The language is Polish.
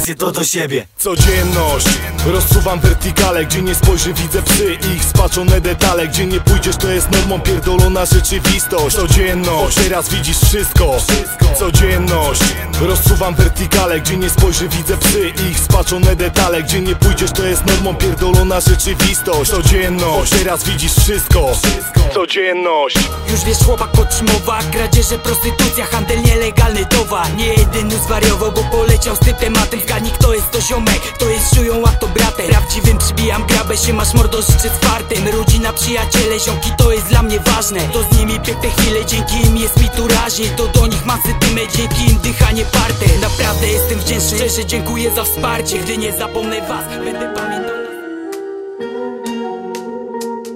sytuacje to do siebie. Codzienność, rozsuwam wertykale, gdzie nie spojrzy widzę psy i ich spaczone detale. Gdzie nie pójdziesz to jest normą, pierdolona rzeczywistość. Codzienność, teraz widzisz wszystko. Codzienność, rozsuwam wertykale, gdzie nie spojrzy widzę psy i ich spaczone detale. Gdzie nie pójdziesz to jest normą, pierdolona rzeczywistość. Codzienność, teraz widzisz wszystko. Codzienność. Już wiesz, chłopak podtrzymowa, kradzieże, prostytucja, handel nielegalny towar. Nie jedyny zwariował, bo poleciał z tym tematem. Zgadnij, kto jest to ziomek, kto jest szują, a kto bratem. Prawdziwym przybijam grabę, się masz mordo, życzę czwartym. Rodzina, przyjaciele, ziomki, to jest dla mnie ważne. To z nimi piękne chwile, dzięki im jest mi tu raźniej. To do nich mam sentyment, dzięki im dychanie parte. Naprawdę jestem wdzięczny, szczerze dziękuję za wsparcie. Gdy nie zapomnę was, będę pamiętał.